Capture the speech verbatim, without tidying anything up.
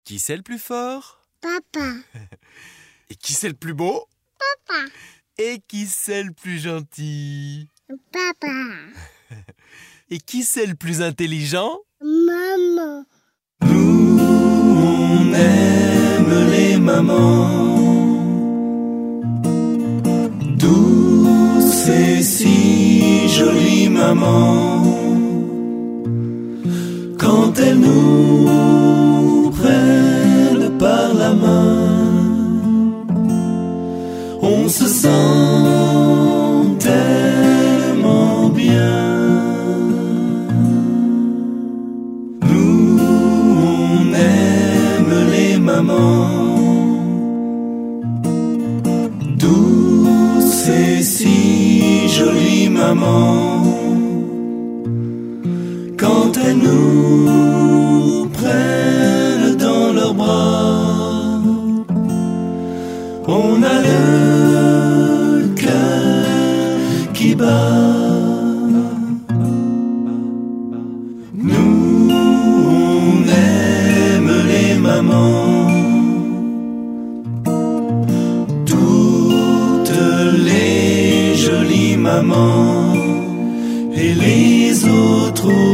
Qui c'est le plus fort? Papa. Et qui c'est le plus beau? Papa. Et qui c'est le plus gentil? Papa. Et qui c'est le plus intelligent? Maman. Nous, on aime les mamans, douces et si jolies mamans. Quand elles nous prennent par la main, on se sent tellement bien. Nous, on aime les mamans, douces et si jolies mamans. Quand elles nous prennent dans leurs bras, on a le cœur qui bat. Nous, on aime les mamans, toutes les jolies mamans, et les autres